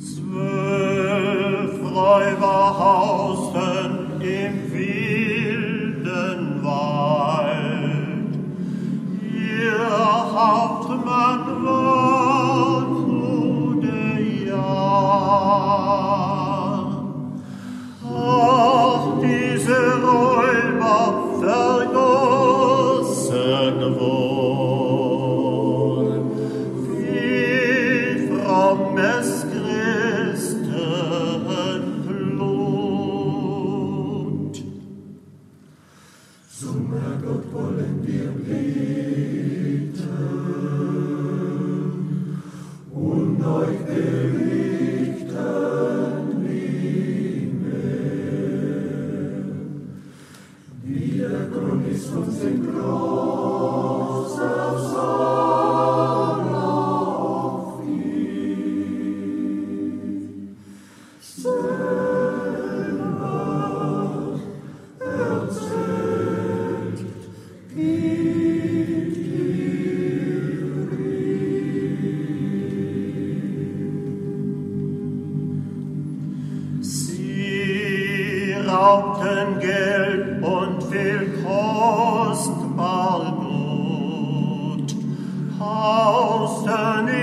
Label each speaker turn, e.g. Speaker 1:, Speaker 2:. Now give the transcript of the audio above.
Speaker 1: 12 Räuber hausten im wilden Wald. Ihr Hauptmann war Rudejar. Auch diese Räuber vergossen wohl wie frommes Christenblut.
Speaker 2: Zum Herrgott wollen wir beten und euch berichten, wie mehr. Wie der Chronist uns den großen Sorgen aufhielt. Selber erzählt, gibt
Speaker 1: Sie raubten Geld und viel kostbar Gut, hausten